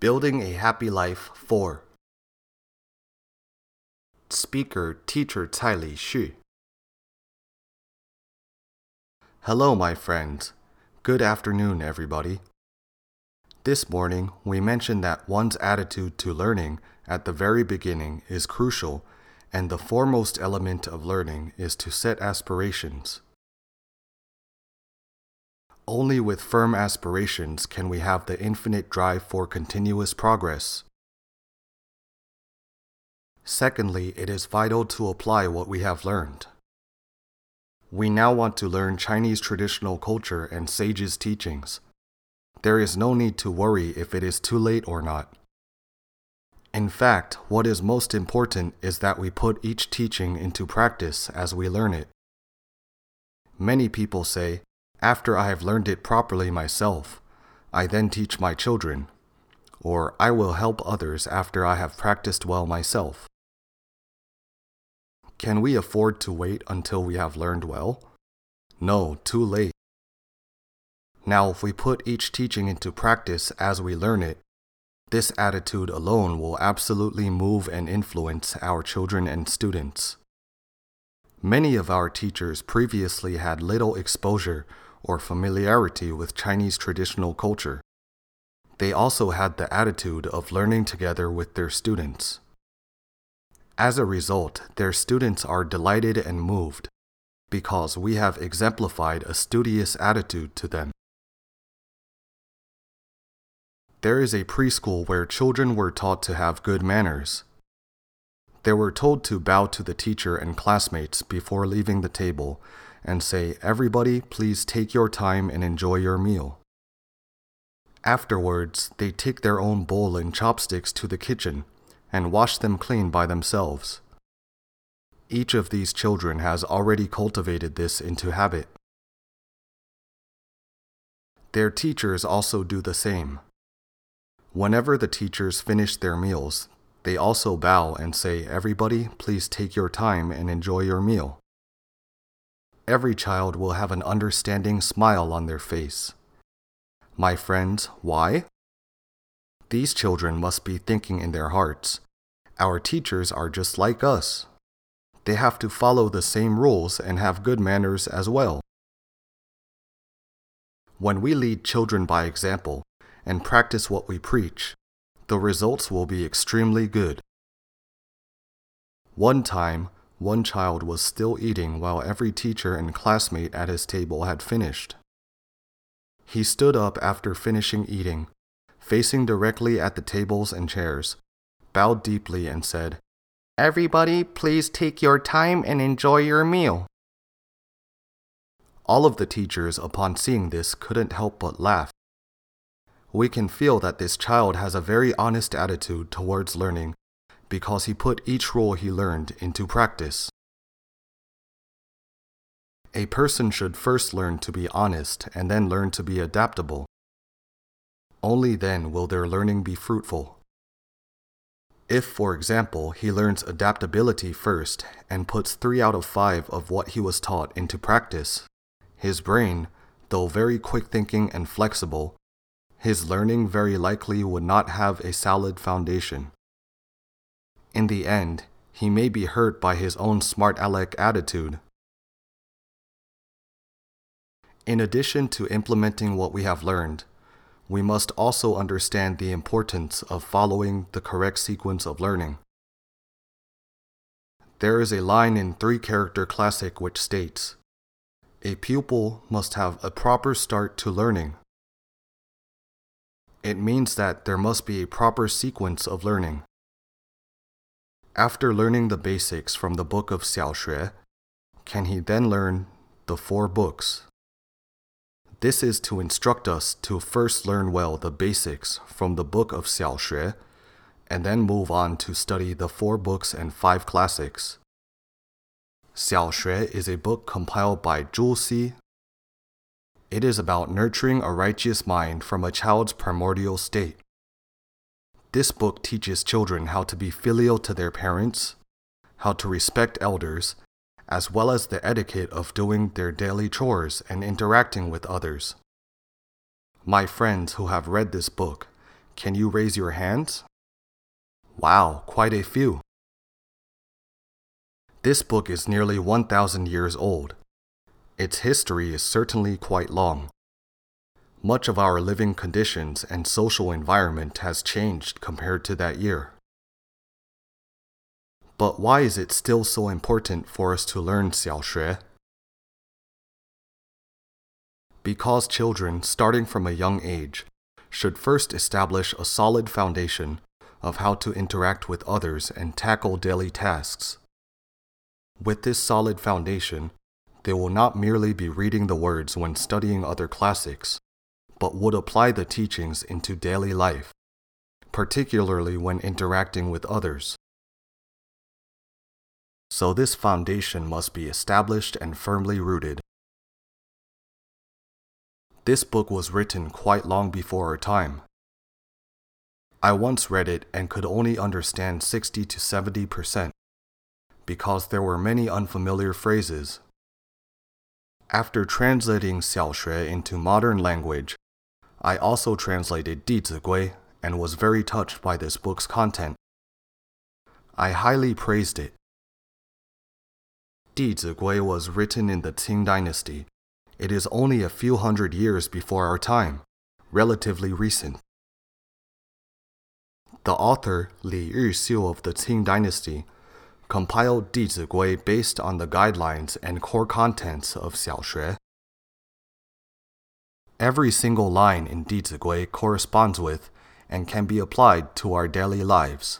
Building a Happy Life 4. Speaker Teacher Caili Xu. Hello, my friends. Good afternoon, everybody. This morning, we mentioned that one's attitude to learning at the very beginning is crucial, and the foremost element of learning is to set aspirations. Only with firm aspirations can we have the infinite drive for continuous progress. Secondly, it is vital to apply what we have learned. We now want to learn Chinese traditional culture and sages' teachings. There is no need to worry if it is too late or not. In fact, what is most important is that we put each teaching into practice as we learn it. Many people say, "After I have learned it properly myself, I then teach my children," or "I will help others after I have practiced well myself." Can we afford to wait until we have learned well? No, too late. Now, if we put each teaching into practice as we learn it, this attitude alone will absolutely move and influence our children and students. Many of our teachers previously had little exposure or familiarity with Chinese traditional culture. They also had the attitude of learning together with their students. As a result, their students are delighted and moved because we have exemplified a studious attitude to them. There is a preschool where children were taught to have good manners. They were told to bow to the teacher and classmates before leaving the table and say, "Everybody, please take your time and enjoy your meal." Afterwards, they take their own bowl and chopsticks to the kitchen and wash them clean by themselves. Each of these children has already cultivated this into habit. Their teachers also do the same. Whenever the teachers finish their meals, they also bow and say, "Everybody, please take your time and enjoy your meal." Every child will have an understanding smile on their face. My friends, why? These children must be thinking in their hearts, "Our teachers are just like us. They have to follow the same rules and have good manners as well." When we lead children by example and practice what we preach, the results will be extremely good. One time, one child was still eating while every teacher and classmate at his table had finished. He stood up after finishing eating, facing directly at the tables and chairs, bowed deeply and said, "Everybody, please take your time and enjoy your meal." All of the teachers, upon seeing this, couldn't help but laugh. We can feel that this child has a very honest attitude towards learning because he put each rule he learned into practice. A person should first learn to be honest and then learn to be adaptable. Only then will their learning be fruitful. If, for example, he learns adaptability first and puts 3 out of 5 of what he was taught into practice, his brain, though very quick-thinking and flexible, his learning very likely would not have a solid foundation. In the end, he may be hurt by his own smart aleck attitude. In addition to implementing what we have learned, we must also understand the importance of following the correct sequence of learning. There is a line in 3-character classic which states, "A pupil must have a proper start to learning." It means that there must be a proper sequence of learning. After learning the basics from the book of Xiaoshui, can he then learn the 4 books? This is to instruct us to first learn well the basics from the book of Xiaoshui, and then move on to study the 4 books and 5 classics. Xiaoshui is a book compiled by Zhu Xi. It is about nurturing a righteous mind from a child's primordial state. This book teaches children how to be filial to their parents, how to respect elders, as well as the etiquette of doing their daily chores and interacting with others. My friends who have read this book, Can you raise your hands? Wow, quite a few. This book is nearly 1,000 years old. Its history is certainly quite long. Much of our living conditions and social environment has changed compared to that year. But why is it still so important for us to learn 小学? Because children, starting from a young age, should first establish a solid foundation of how to interact with others and tackle daily tasks. With this solid foundation, they will not merely be reading the words when studying other classics, but would apply the teachings into daily life, particularly when interacting with others. So this foundation must be established and firmly rooted. This book was written quite long before our time. I once read it and could only understand 60 to 70% because there were many unfamiliar phrases. After translating 小学 into modern language, I also translated 弟子规 and was very touched by this book's content. I highly praised it. 弟子规 was written in the Qing dynasty. It is only a few hundred years before our time, relatively recent. The author Li Yuxiu of the Qing dynasty compiled 弟子规 based on the guidelines and core contents of 小学. Every single line in 弟子规 corresponds with and can be applied to our daily lives.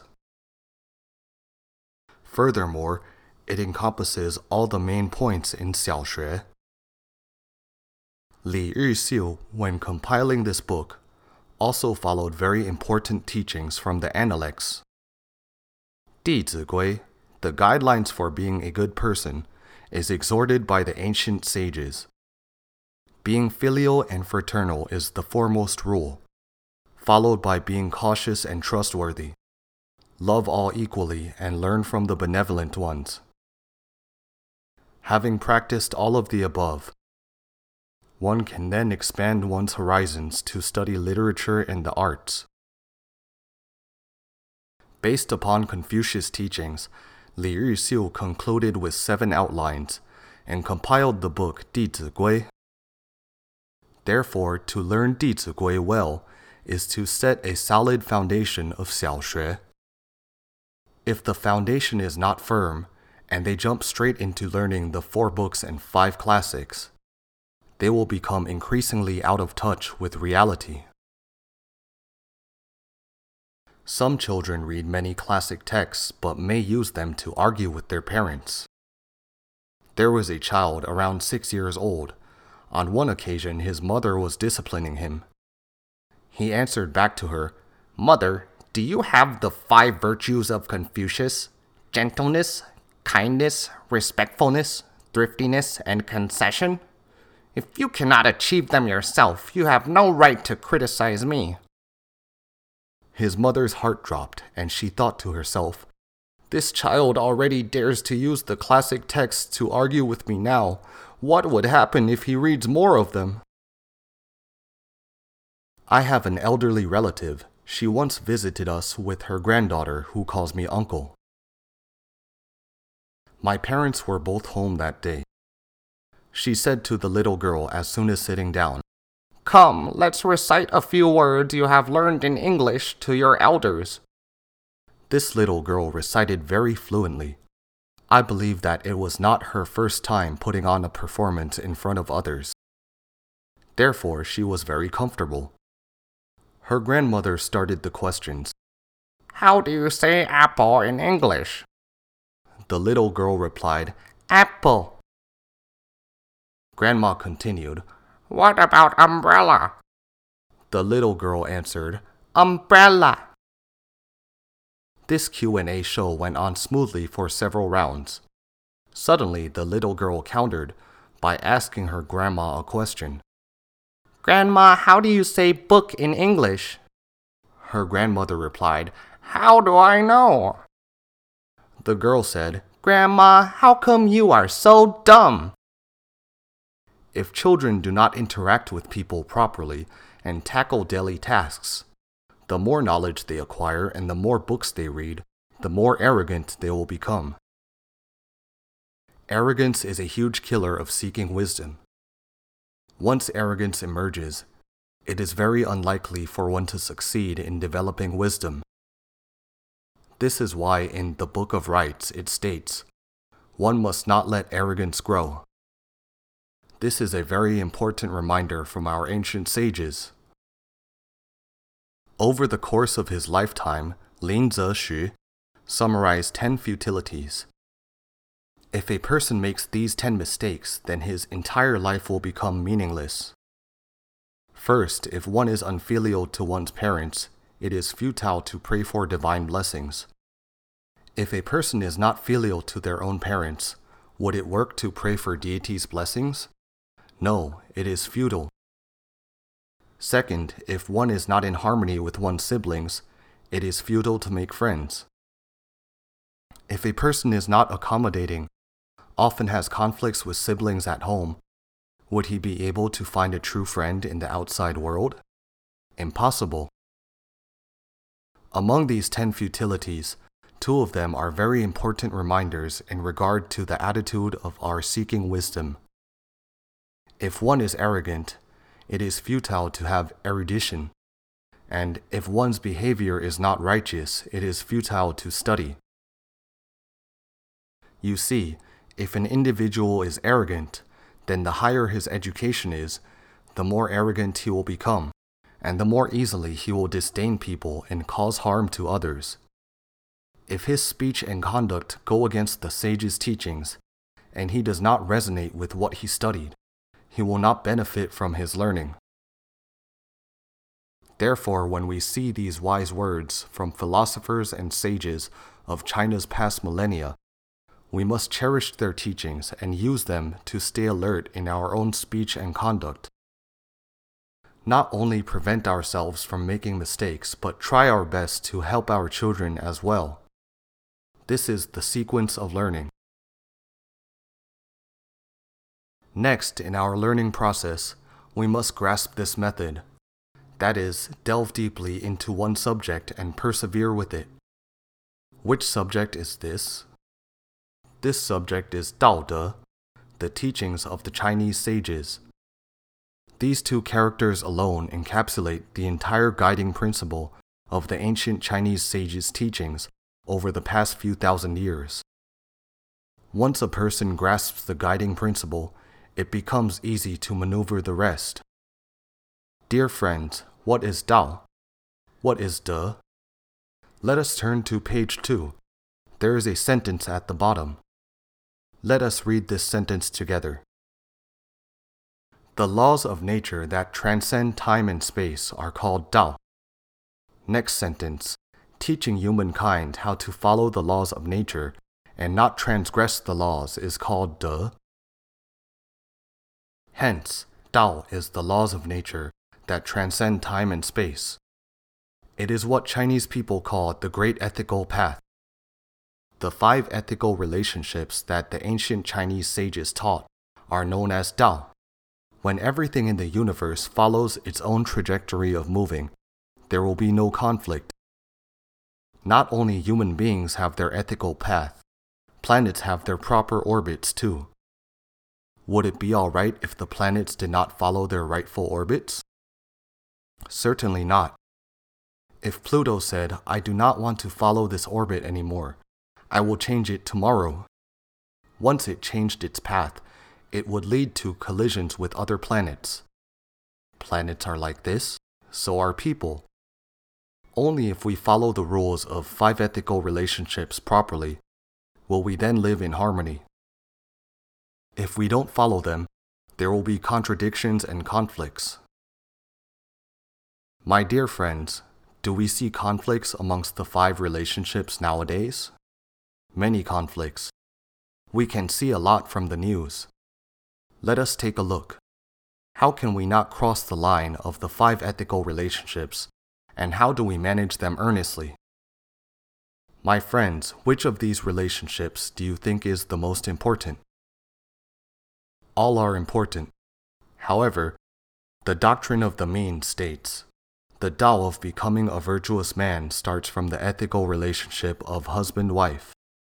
Furthermore, it encompasses all the main points in 小学. Li Yuxiu, when compiling this book, also followed very important teachings from the Analects. 弟子规, the guidelines for being a good person, is exhorted by the ancient sages. Being filial and fraternal is the foremost rule, followed by being cautious and trustworthy. Love all equally and learn from the benevolent ones. Having practiced all of the above, one can then expand one's horizons to study literature and the arts. Based upon Confucius' teachings, Li Yuxiu concluded with 7 outlines and compiled the book 弟子规. Therefore, to learn 弟子规 well is to set a solid foundation of 小学. If the foundation is not firm, and they jump straight into learning the 4 books and 5 classics, they will become increasingly out of touch with reality. Some children read many classic texts but may use them to argue with their parents. There was a child around 6 years old. On one occasion, his mother was disciplining him. He answered back to her, "Mother, do you have the 5 virtues of Confucius? Gentleness, kindness, respectfulness, thriftiness, and concession? If you cannot achieve them yourself, you have no right to criticize me." His mother's heart dropped, and she thought to herself, "This child already dares to use the classic texts to argue with me now. What would happen if he reads more of them?" I have an elderly relative. She once visited us with her granddaughter, who calls me uncle. My parents were both home that day. She said to the little girl as soon as sitting down, "Come, let's recite a few words you have learned in English to your elders." This little girl recited very fluently. I believe that it was not her first time putting on a performance in front of others. Therefore, she was very comfortable. Her grandmother started the questions. "How do you say apple in English?" The little girl replied, "Apple." Grandma continued, "What about umbrella?" The little girl answered, "Umbrella." This Q&A show went on smoothly for several rounds. Suddenly, the little girl countered by asking her grandma a question. "Grandma, how do you say book in English?" Her grandmother replied, "How do I know?" The girl said, "Grandma, how come you are so dumb?" If children do not interact with people properly and tackle daily tasks, The more knowledge they acquire and the more books they read, the more arrogant they will become. Arrogance is a huge killer of seeking wisdom. Once arrogance emerges, it is very unlikely for one to succeed in developing wisdom. This is why in the Book of Rites it states, "One must not let arrogance grow." This is a very important reminder from our ancient sages. Over the course of his lifetime, Lin Zexu summarized 10 futilities. If a person makes these 10 mistakes, then his entire life will become meaningless. First, if one is unfilial to one's parents, it is futile to pray for divine blessings. If a person is not filial to their own parents, would it work to pray for deities' blessings? No, it is futile. Second, if one is not in harmony with one's siblings, it is futile to make friends. If a person is not accommodating, often has conflicts with siblings at home, would he be able to find a true friend in the outside world? Impossible. Among these 10 futilities, 2 of them are very important reminders in regard to the attitude of our seeking wisdom. If one is arrogant, it is futile to have erudition, and if one's behavior is not righteous, it is futile to study. You see, if an individual is arrogant, then the higher his education is, the more arrogant he will become, and the more easily he will disdain people and cause harm to others. If his speech and conduct go against the sage's teachings, and he does not resonate with what he studied, he will not benefit from his learning. Therefore, when we see these wise words from philosophers and sages of China's past millennia, we must cherish their teachings and use them to stay alert in our own speech and conduct. Not only prevent ourselves from making mistakes, but try our best to help our children as well. This is the sequence of learning. Next, in our learning process, we must grasp this method. That is, delve deeply into one subject and persevere with it. Which subject is this? This subject is Dao De, the teachings of the Chinese sages. These 2 characters alone encapsulate the entire guiding principle of the ancient Chinese sages' teachings over the past few thousand years. Once a person grasps the guiding principle, it becomes easy to maneuver the rest. Dear friends, what is Dao? What is De? Let us turn to page 2. There is a sentence at the bottom. Let us read this sentence together. The laws of nature that transcend time and space are called Dao. Next sentence, teaching humankind how to follow the laws of nature and not transgress the laws is called De. Hence, Dao is the laws of nature that transcend time and space. It is what Chinese people call the Great Ethical Path. The 5 ethical relationships that the ancient Chinese sages taught are known as Dao. When everything in the universe follows its own trajectory of moving, there will be no conflict. Not only human beings have their ethical path, planets have their proper orbits too. Would it be alright if the planets did not follow their rightful orbits? Certainly not. If Pluto said, "I do not want to follow this orbit anymore, I will change it tomorrow," once it changed its path, it would lead to collisions with other planets. Planets are like this, so are people. Only if we follow the rules of 5 ethical relationships properly will we then live in harmony. If we don't follow them, there will be contradictions and conflicts. My dear friends, do we see conflicts amongst the 5 relationships nowadays? Many conflicts. We can see a lot from the news. Let us take a look. How can we not cross the line of the 5 ethical relationships, and how do we manage them earnestly? My friends, which of these relationships do you think is the most important? All are important. However, the doctrine of the mean states, The Tao of becoming a virtuous man starts from the ethical relationship of husband-wife.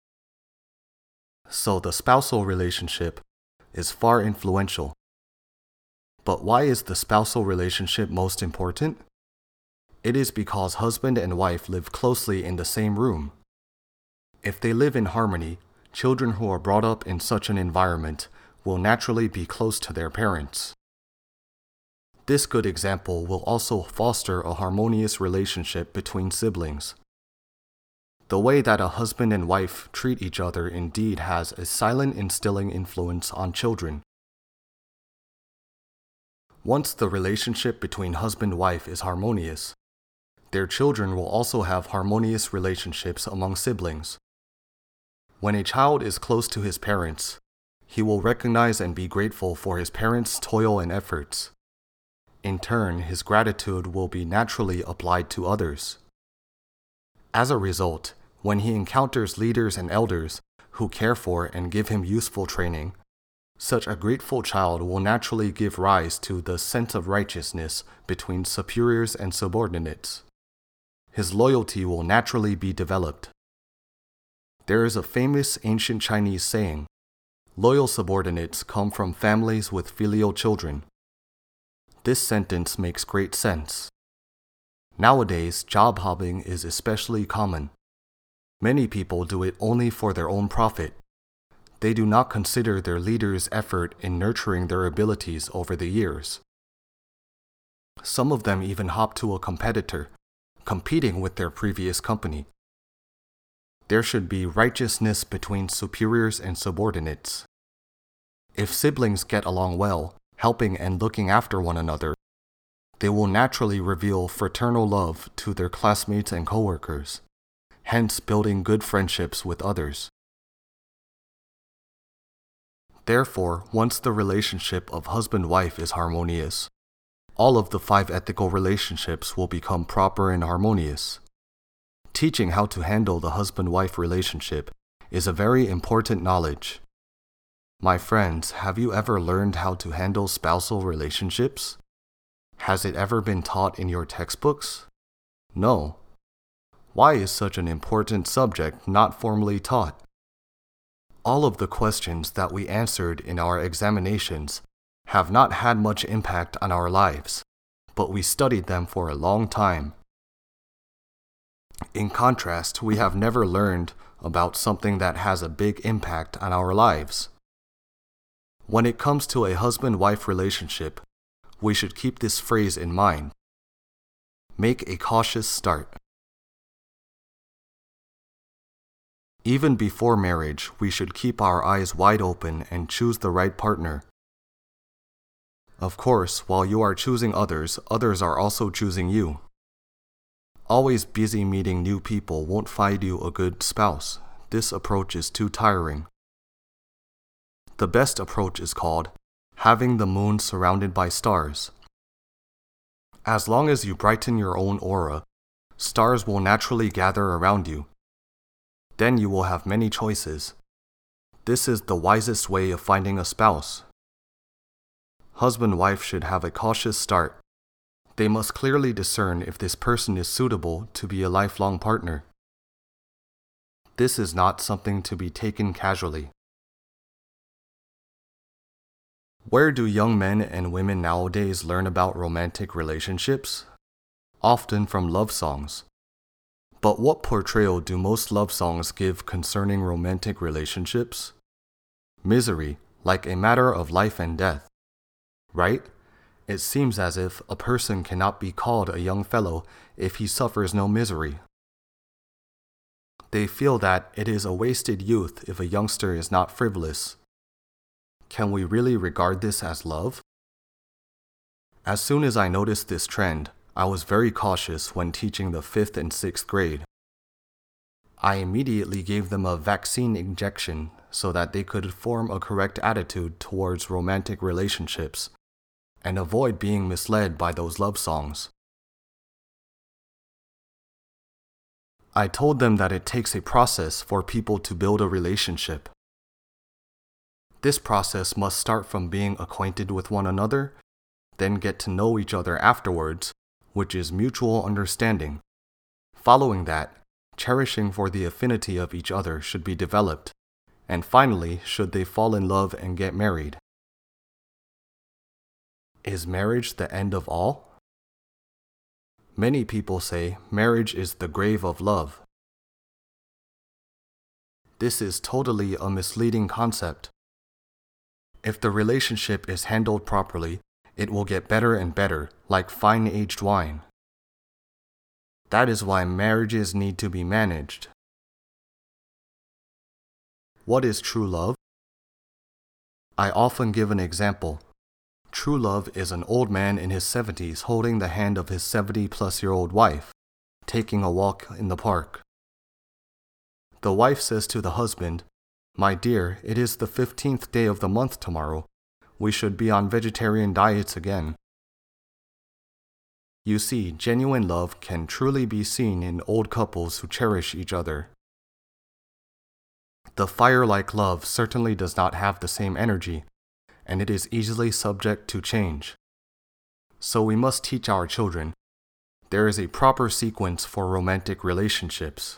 So the spousal relationship is far influential. But why is the spousal relationship most important? It is because husband and wife live closely in the same room. If they live in harmony, children who are brought up in such an environment will naturally be close to their parents. This good example will also foster a harmonious relationship between siblings. The way that a husband and wife treat each other indeed has a silent instilling influence on children. Once the relationship between husband-wife is harmonious, their children will also have harmonious relationships among siblings. When a child is close to his parents, he will recognize and be grateful for his parents' toil and efforts. In turn, his gratitude will be naturally applied to others. As a result, when he encounters leaders and elders who care for and give him useful training, such a grateful child will naturally give rise to the sense of righteousness between superiors and subordinates. His loyalty will naturally be developed. There is a famous ancient Chinese saying, "Loyal subordinates come from families with filial children." This sentence makes great sense. Nowadays, job hopping is especially common. Many people do it only for their own profit. They do not consider their leader's effort in nurturing their abilities over the years. Some of them even hop to a competitor, competing with their previous company. There should be righteousness between superiors and subordinates. If siblings get along well, helping and looking after one another, they will naturally reveal fraternal love to their classmates and coworkers, hence building good friendships with others. Therefore, once the relationship of husband-wife is harmonious, all of the 5 ethical relationships will become proper and harmonious. Teaching how to handle the husband-wife relationship is a very important knowledge. My friends, have you ever learned how to handle spousal relationships? Has it ever been taught in your textbooks? No. Why is such an important subject not formally taught? All of the questions that we answered in our examinations have not had much impact on our lives, but we studied them for a long time. In contrast, we have never learned about something that has a big impact on our lives. When it comes to a husband-wife relationship, we should keep this phrase in mind. Make a cautious start. Even before marriage, we should keep our eyes wide open and choose the right partner. Of course, while you are choosing others, others are also choosing you. Always busy meeting new people won't find you a good spouse. This approach is too tiring. The best approach is called having the moon surrounded by stars. As long as you brighten your own aura, stars will naturally gather around you. Then you will have many choices. This is the wisest way of finding a spouse. Husband-wife should have a cautious start. They must clearly discern if this person is suitable to be a lifelong partner. This is not something to be taken casually. Where do young men and women nowadays learn about romantic relationships? Often from love songs. But what portrayal do most love songs give concerning romantic relationships? Misery, like a matter of life and death. Right? It seems as if a person cannot be called a young fellow if he suffers no misery. They feel that it is a wasted youth if a youngster is not frivolous. Can we really regard this as love? As soon as I noticed this trend, I was very cautious when teaching the 5th and 6th grade. I immediately gave them a vaccine injection so that they could form a correct attitude towards romantic relationships and avoid being misled by those love songs. I told them that it takes a process for people to build a relationship. This process must start from being acquainted with one another, then get to know each other afterwards, which is mutual understanding. Following that, cherishing for the affinity of each other should be developed, and finally, should they fall in love and get married. Is marriage the end of all? Many people say marriage is the grave of love. This is totally a misleading concept. If the relationship is handled properly, it will get better and better, like fine aged wine. That is why marriages need to be managed. What is true love? I often give an example. True love is an old man in his 70s holding the hand of his 70-plus-year-old wife, taking a walk in the park. The wife says to the husband, "My dear, it is the 15th day of the month tomorrow. We should be on vegetarian diets again." You see, genuine love can truly be seen in old couples who cherish each other. The fire-like love certainly does not have the same energy, and it is easily subject to change. So we must teach our children there is a proper sequence for romantic relationships.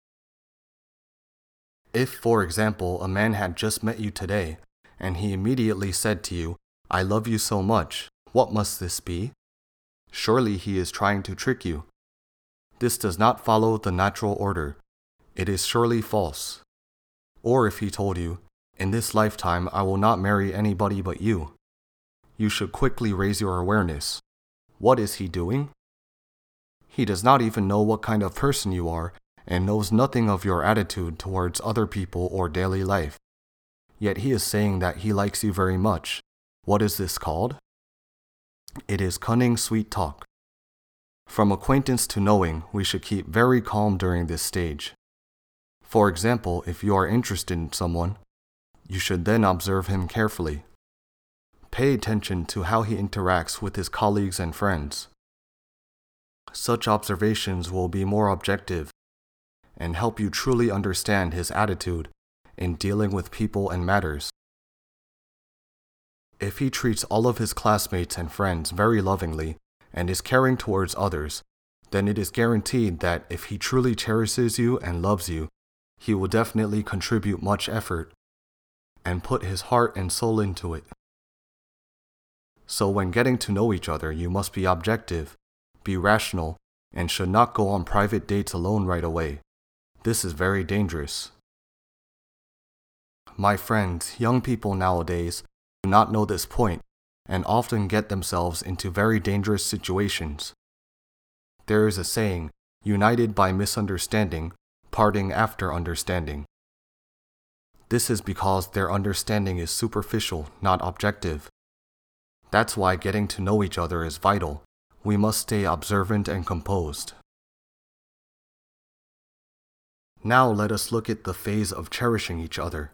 If, for example, a man had just met you today, and he immediately said to you, "I love you so much, what must this be?" Surely he is trying to trick you. This does not follow the natural order. It is surely false. Or if he told you, "In this lifetime I will not marry anybody but you," you should quickly raise your awareness. What is he doing? He does not even know what kind of person you are and knows nothing of your attitude towards other people or daily life. Yet he is saying that he likes you very much. What is this called? It is cunning sweet talk. From acquaintance to knowing, we should keep very calm during this stage. For example, if you are interested in someone, you should then observe him carefully. Pay attention to how he interacts with his colleagues and friends. Such observations will be more objective and help you truly understand his attitude in dealing with people and matters. If he treats all of his classmates and friends very lovingly and is caring towards others, then it is guaranteed that if he truly cherishes you and loves you, he will definitely contribute much effort and put his heart and soul into it. So when getting to know each other, you must be objective, be rational, and should not go on private dates alone right away. This is very dangerous. My friends, young people nowadays do not know this point and often get themselves into very dangerous situations. There is a saying, united by misunderstanding, parting after understanding. This is because their understanding is superficial, not objective. That's why getting to know each other is vital. We must stay observant and composed. Now let us look at the phase of cherishing each other.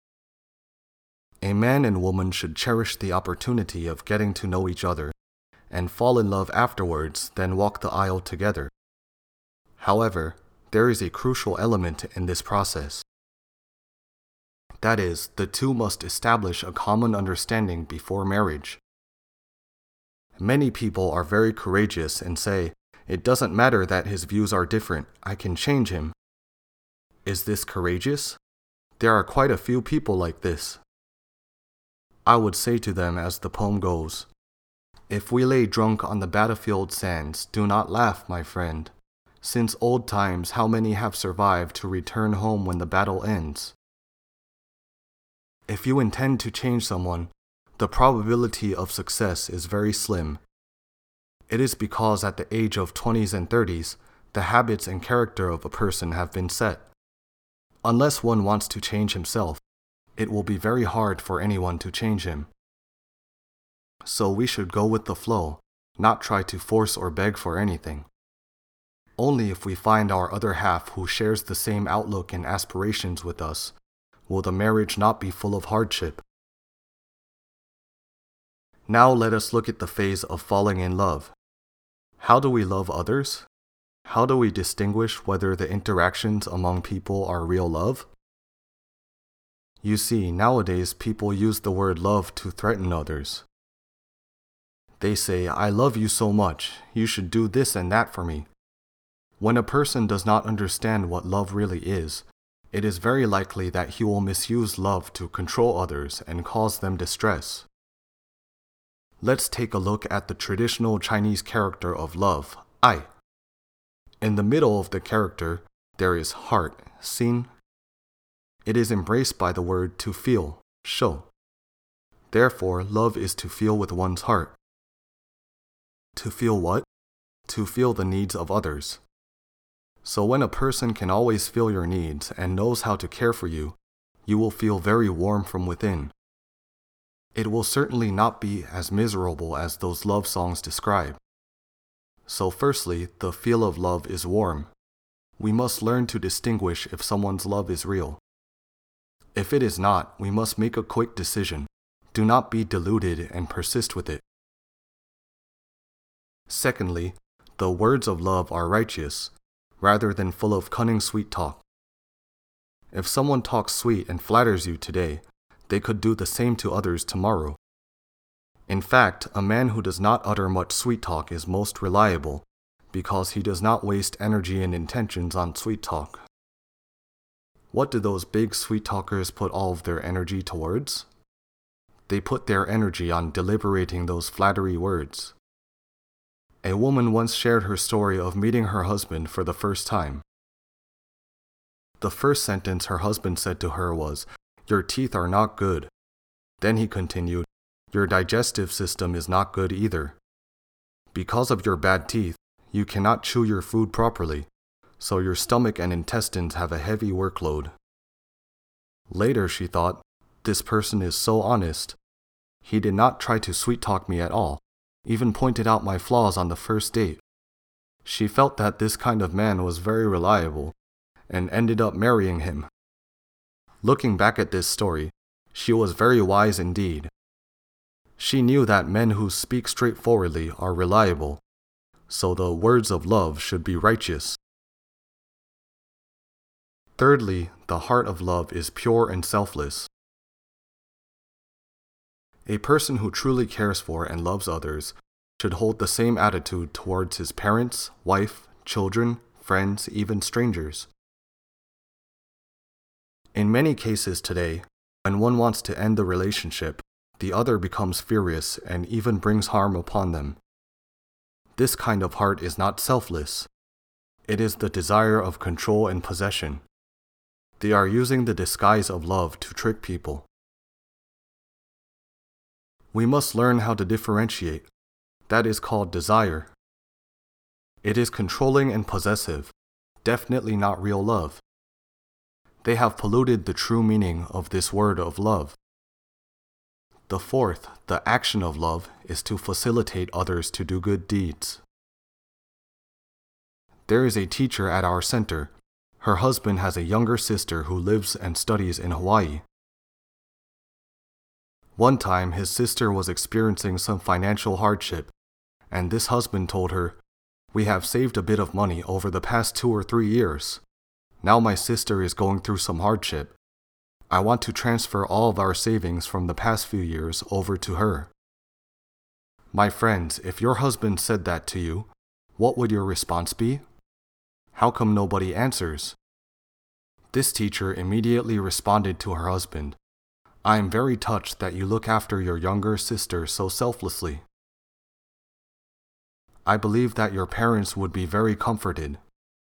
A man and woman should cherish the opportunity of getting to know each other and fall in love afterwards, then walk the aisle together. However, there is a crucial element in this process. That is, the two must establish a common understanding before marriage. Many people are very courageous and say, "It doesn't matter that his views are different, I can change him." Is this courageous? There are quite a few people like this. I would say to them as the poem goes, "If we lay drunk on the battlefield sands, do not laugh, my friend. Since old times, how many have survived to return home when the battle ends?" If you intend to change someone, the probability of success is very slim. It is because at the age of 20s and 30s, the habits and character of a person have been set. Unless one wants to change himself, it will be very hard for anyone to change him. So we should go with the flow, not try to force or beg for anything. Only if we find our other half who shares the same outlook and aspirations with us, will the marriage not be full of hardship. Now let us look at the phase of falling in love. How do we love others? How do we distinguish whether the interactions among people are real love? You see, nowadays people use the word love to threaten others. They say, "I love you so much, you should do this and that for me." When a person does not understand what love really is, it is very likely that he will misuse love to control others and cause them distress. Let's take a look at the traditional Chinese character of love, ai. In the middle of the character, there is heart, xin. It is embraced by the word to feel, shou. Therefore, love is to feel with one's heart. To feel what? To feel the needs of others. So when a person can always feel your needs and knows how to care for you, you will feel very warm from within. It will certainly not be as miserable as those love songs describe. So firstly, the feel of love is warm. We must learn to distinguish if someone's love is real. If it is not, we must make a quick decision. Do not be deluded and persist with it. Secondly, the words of love are righteous, rather than full of cunning sweet talk. If someone talks sweet and flatters you today, they could do the same to others tomorrow. In fact, a man who does not utter much sweet talk is most reliable, because he does not waste energy and intentions on sweet talk. What do those big sweet talkers put all of their energy towards? They put their energy on deliberating those flattery words. A woman once shared her story of meeting her husband for the first time. The first sentence her husband said to her was, "Your teeth are not good." Then he continued, "Your digestive system is not good either. Because of your bad teeth, you cannot chew your food properly, so your stomach and intestines have a heavy workload." Later she thought, "This person is so honest. He did not try to sweet-talk me at all, even pointed out my flaws on the first date." She felt that this kind of man was very reliable, and ended up marrying him. Looking back at this story, she was very wise indeed. She knew that men who speak straightforwardly are reliable, so the words of love should be righteous. Thirdly, the heart of love is pure and selfless. A person who truly cares for and loves others should hold the same attitude towards his parents, wife, children, friends, even strangers. In many cases today, when one wants to end the relationship, the other becomes furious and even brings harm upon them. This kind of heart is not selfless. It is the desire of control and possession. They are using the disguise of love to trick people. We must learn how to differentiate. That is called desire. It is controlling and possessive, definitely not real love. They have polluted the true meaning of this word of love. The fourth, the action of love, is to facilitate others to do good deeds. There is a teacher at our center. Her husband has a younger sister who lives and studies in Hawaii. One time, his sister was experiencing some financial hardship, and this husband told her, "We have saved a bit of money over the past 2 or 3 years. Now my sister is going through some hardship. I want to transfer all of our savings from the past few years over to her." My friends, if your husband said that to you, what would your response be? How come nobody answers? This teacher immediately responded to her husband, "I am very touched that you look after your younger sister so selflessly. I believe that your parents would be very comforted.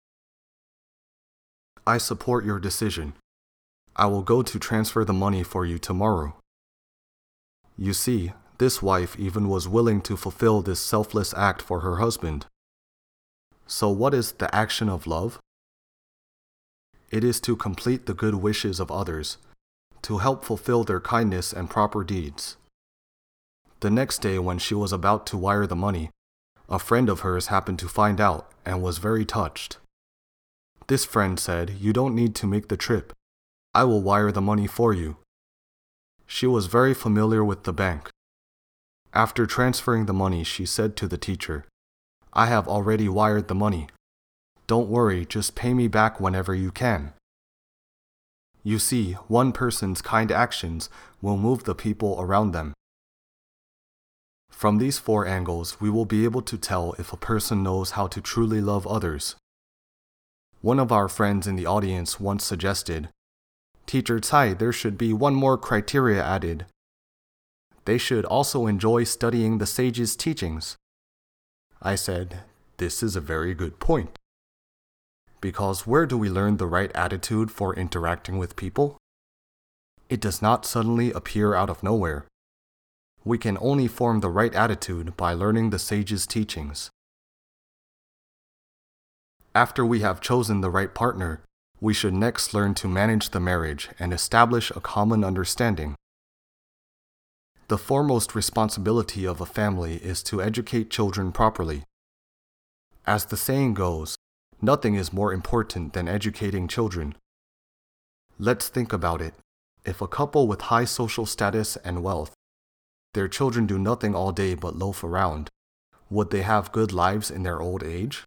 I support your decision. I will go to transfer the money for you tomorrow." You see, this wife even was willing to fulfill this selfless act for her husband. So what is the action of love? It is to complete the good wishes of others, to help fulfill their kindness and proper deeds. The next day when she was about to wire the money, a friend of hers happened to find out and was very touched. This friend said, "You don't need to make the trip. I will wire the money for you." She was very familiar with the bank. After transferring the money, she said to the teacher, "I have already wired the money. Don't worry, just pay me back whenever you can." You see, one person's kind actions will move the people around them. From these 4 angles, we will be able to tell if a person knows how to truly love others. One of our friends in the audience once suggested, "Teacher Tsai, there should be one more criteria added. They should also enjoy studying the sage's teachings." I said, "This is a very good point. Because where do we learn the right attitude for interacting with people? It does not suddenly appear out of nowhere. We can only form the right attitude by learning the sage's teachings. After we have chosen the right partner, we should next learn to manage the marriage and establish a common understanding. The foremost responsibility of a family is to educate children properly. As the saying goes, nothing is more important than educating children. Let's think about it. If a couple with high social status and wealth, their children do nothing all day but loaf around, would they have good lives in their old age?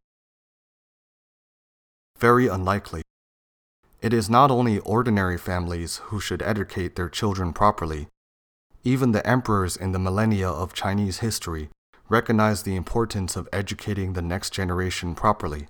Very unlikely. It is not only ordinary families who should educate their children properly. Even the emperors in the millennia of Chinese history recognized the importance of educating the next generation properly.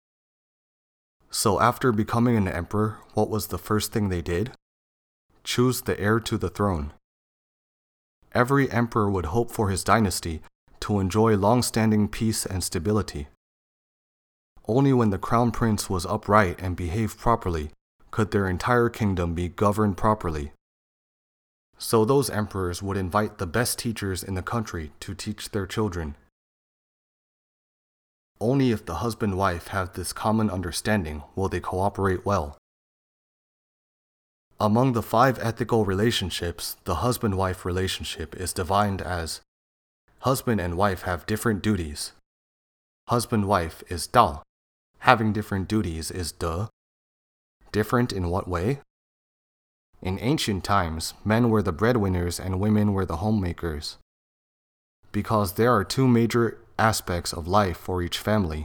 So after becoming an emperor, what was the first thing they did? Choose the heir to the throne. Every emperor would hope for his dynasty to enjoy long-standing peace and stability. Only when the crown prince was upright and behaved properly could their entire kingdom be governed properly. So those emperors would invite the best teachers in the country to teach their children. Only if the husband-wife have this common understanding will they cooperate well. Among the 5 ethical relationships, the husband-wife relationship is defined as husband and wife have different duties. Husband-wife is Dao. Having different duties is De. Different in what way? In ancient times, men were the breadwinners and women were the homemakers. Because there are 2 major aspects of life for each family.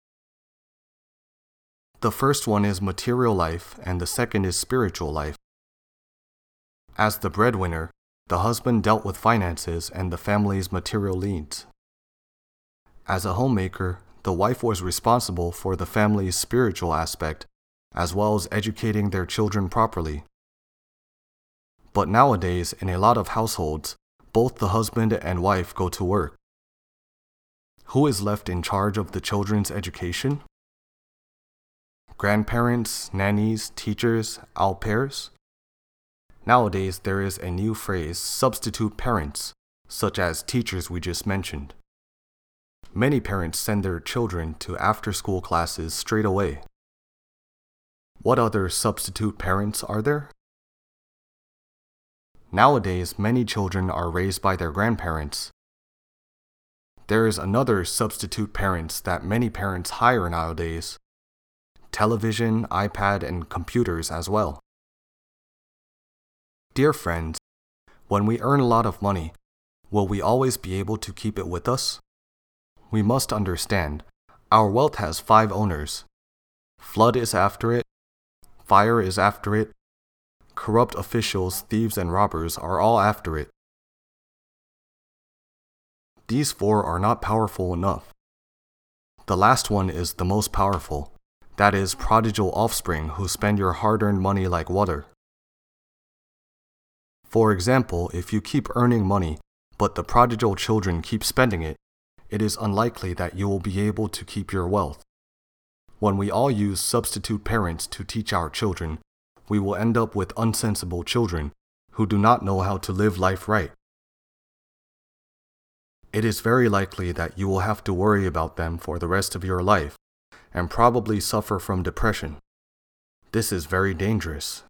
The first one is material life and the second is spiritual life. As the breadwinner, the husband dealt with finances and the family's material needs. As a homemaker, the wife was responsible for the family's spiritual aspect, as well as educating their children properly. But nowadays, in a lot of households, both the husband and wife go to work. Who is left in charge of the children's education? Grandparents, nannies, teachers, au pairs? Nowadays, there is a new phrase, substitute parents, such as teachers we just mentioned. Many parents send their children to after-school classes straight away. What other substitute parents are there? Nowadays, many children are raised by their grandparents. There is another substitute parents that many parents hire nowadays. Television, iPad, and computers as well. Dear friends, when we earn a lot of money, will we always be able to keep it with us? We must understand, our wealth has 5 owners. Flood is after it, fire is after it, corrupt officials, thieves, and robbers are all after it. These 4 are not powerful enough. The last one is the most powerful. That is, prodigal offspring who spend your hard-earned money like water. For example, if you keep earning money, but the prodigal children keep spending it, it is unlikely that you will be able to keep your wealth. When we all use substitute parents to teach our children, we will end up with unsensible children who do not know how to live life right. It is very likely that you will have to worry about them for the rest of your life and probably suffer from depression. This is very dangerous.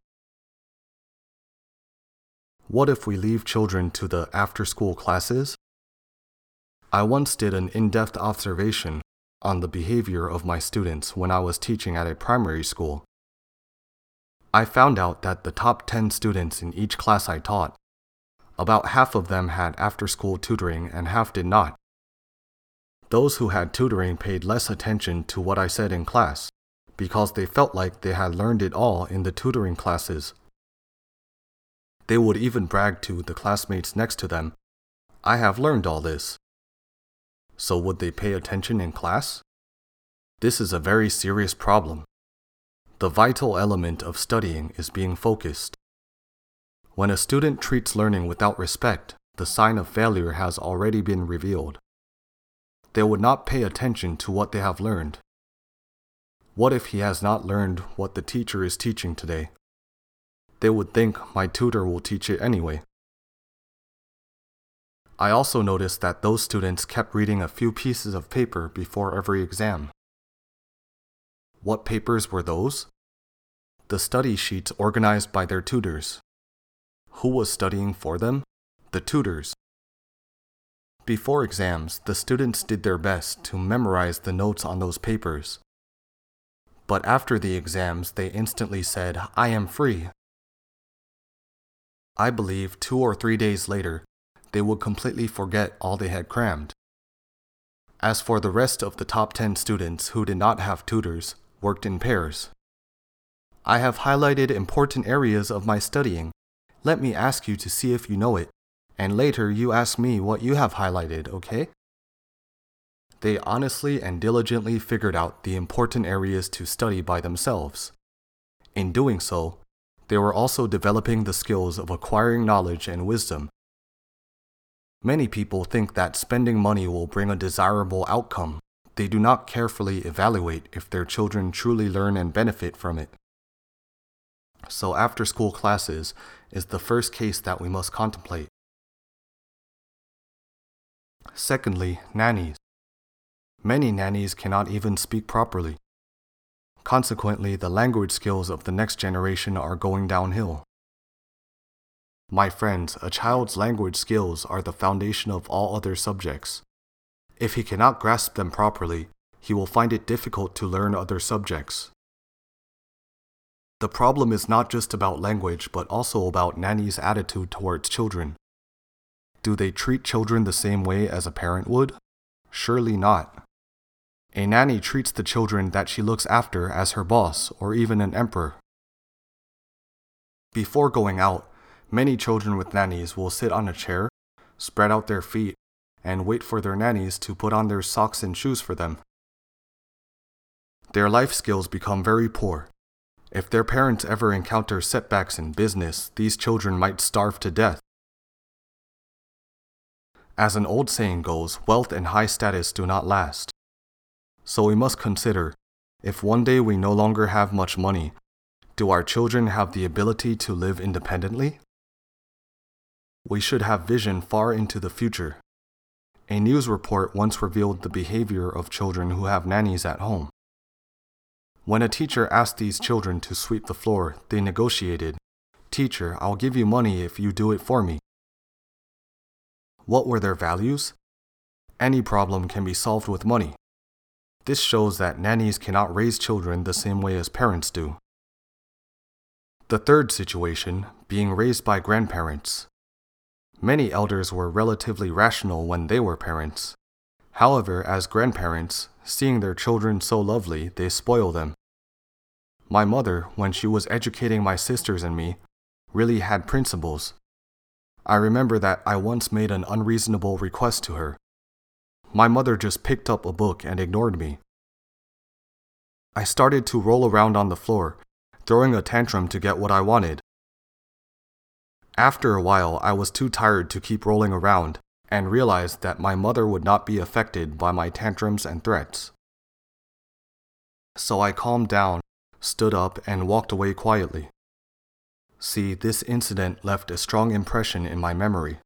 What if we leave children to the after-school classes? I once did an in-depth observation on the behavior of my students when I was teaching at a primary school. I found out that the top 10 students in each class I taught, about half of them had after-school tutoring and half did not. Those who had tutoring paid less attention to what I said in class because they felt like they had learned it all in the tutoring classes. They would even brag to the classmates next to them, I have learned all this. So would they pay attention in class? This is a very serious problem. The vital element of studying is being focused. When a student treats learning without respect, the sign of failure has already been revealed. They would not pay attention to what they have learned. What if he has not learned what the teacher is teaching today? They would think my tutor will teach it anyway. I also noticed that those students kept reading a few pieces of paper before every exam. What papers were those? The study sheets organized by their tutors. Who was studying for them? The tutors. Before exams, the students did their best to memorize the notes on those papers. But after the exams, they instantly said, "I am free." I believe 2 or 3 days later, they would completely forget all they had crammed. As for the rest of the top 10 students who did not have tutors, worked in pairs. I have highlighted important areas of my studying. Let me ask you to see if you know it, and later you ask me what you have highlighted, okay? They honestly and diligently figured out the important areas to study by themselves. In doing so, they were also developing the skills of acquiring knowledge and wisdom. Many people think that spending money will bring a desirable outcome. They do not carefully evaluate if their children truly learn and benefit from it. So after-school classes is the first case that we must contemplate. Secondly, nannies. Many nannies cannot even speak properly. Consequently, the language skills of the next generation are going downhill. My friends, a child's language skills are the foundation of all other subjects. If he cannot grasp them properly, he will find it difficult to learn other subjects. The problem is not just about language, but also about nannies' attitude towards children. Do they treat children the same way as a parent would? Surely not. A nanny treats the children that she looks after as her boss or even an emperor. Before going out, many children with nannies will sit on a chair, spread out their feet, and wait for their nannies to put on their socks and shoes for them. Their life skills become very poor. If their parents ever encounter setbacks in business, these children might starve to death. As an old saying goes, wealth and high status do not last. So we must consider, if one day we no longer have much money, do our children have the ability to live independently? We should have vision far into the future. A news report once revealed the behavior of children who have nannies at home. When a teacher asked these children to sweep the floor, they negotiated, "Teacher, I'll give you money if you do it for me." What were their values? Any problem can be solved with money. This shows that nannies cannot raise children the same way as parents do. The third situation, being raised by grandparents. Many elders were relatively rational when they were parents. However, as grandparents, seeing their children so lovely, they spoil them. My mother, when she was educating my sisters and me, really had principles. I remember that I once made an unreasonable request to her. My mother just picked up a book and ignored me. I started to roll around on the floor, throwing a tantrum to get what I wanted. After a while, I was too tired to keep rolling around and realized that my mother would not be affected by my tantrums and threats. So I calmed down, stood up, and walked away quietly. See, this incident left a strong impression in my memory.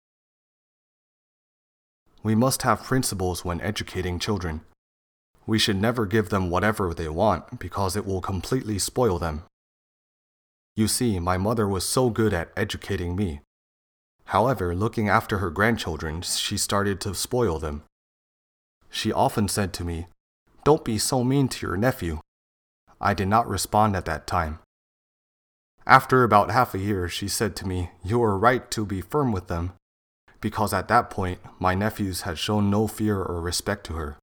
We must have principles when educating children. We should never give them whatever they want because it will completely spoil them. You see, my mother was so good at educating me. However, looking after her grandchildren, she started to spoil them. She often said to me, "Don't be so mean to your nephew." I did not respond at that time. After about half a year, she said to me, "You were right to be firm with them," because at that point, my nephews had shown no fear or respect to her.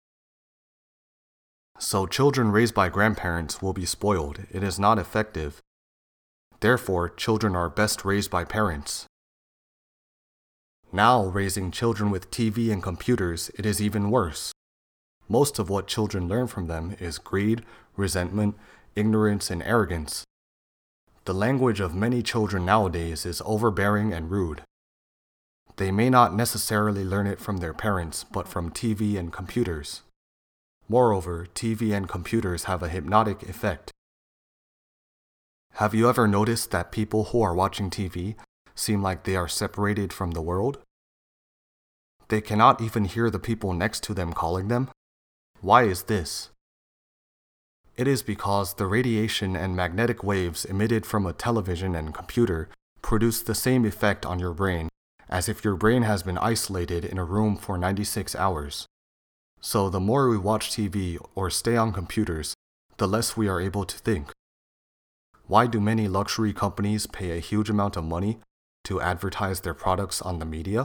So children raised by grandparents will be spoiled. It is not effective. Therefore, children are best raised by parents. Now, raising children with TV and computers, it is even worse. Most of what children learn from them is greed, resentment, ignorance, and arrogance. The language of many children nowadays is overbearing and rude. They may not necessarily learn it from their parents, but from TV and computers. Moreover, TV and computers have a hypnotic effect. Have you ever noticed that people who are watching TV seem like they are separated from the world? They cannot even hear the people next to them calling them. Why is this? It is because the radiation and magnetic waves emitted from a television and computer produce the same effect on your brain as if your brain has been isolated in a room for 96 hours. So the more we watch TV or stay on computers, the less we are able to think. Why do many luxury companies pay a huge amount of money to advertise their products on the media?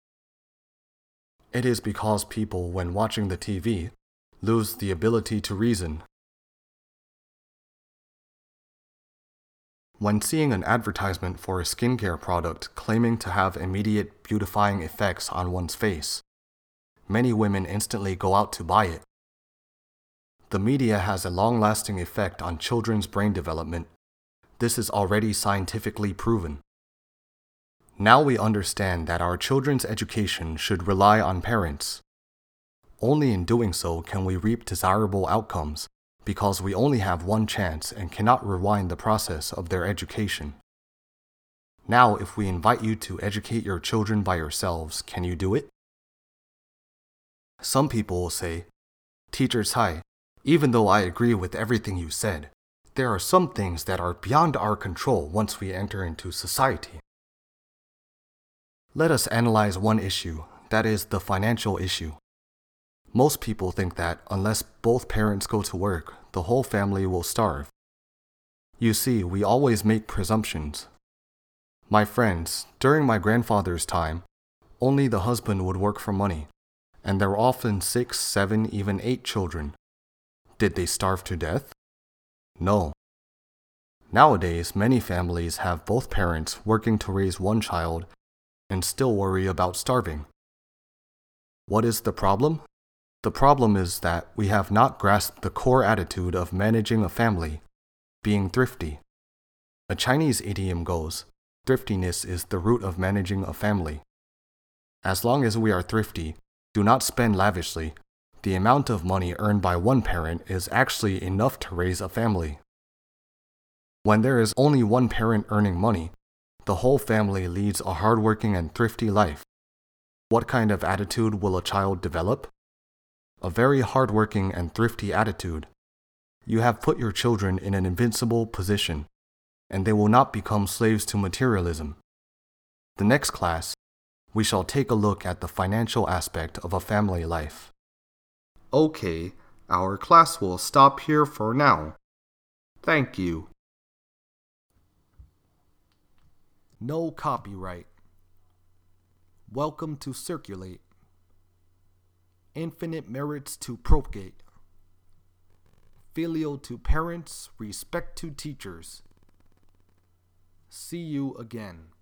It is because people, when watching the TV, lose the ability to reason. When seeing an advertisement for a skincare product claiming to have immediate beautifying effects on one's face, many women instantly go out to buy it. The media has a long-lasting effect on children's brain development. This is already scientifically proven. Now we understand that our children's education should rely on parents. Only in doing so can we reap desirable outcomes, because we only have one chance and cannot rewind the process of their education. Now, if we invite you to educate your children by yourselves, can you do it? Some people will say, "Teacher Tsai, even though I agree with everything you said, there are some things that are beyond our control once we enter into society." Let us analyze one issue, that is the financial issue. Most people think that unless both parents go to work, the whole family will starve. You see, we always make presumptions. My friends, during my grandfather's time, only the husband would work for money, and there were often 6, 7, even 8 children. Did they starve to death? No. Nowadays, many families have both parents working to raise one child and still worry about starving. What is the problem? The problem is that we have not grasped the core attitude of managing a family, being thrifty. A Chinese idiom goes, "Thriftiness is the root of managing a family." As long as we are thrifty, do not spend lavishly, the amount of money earned by one parent is actually enough to raise a family. When there is only one parent earning money, the whole family leads a hardworking and thrifty life. What kind of attitude will a child develop? A very hardworking and thrifty attitude. You have put your children in an invincible position, and they will not become slaves to materialism. The next class, we shall take a look at the financial aspect of a family life. Okay, our class will stop here for now. Thank you. No copyright. Welcome to Circulate. Infinite merits to propagate. Filial to parents, respect to teachers. See you again.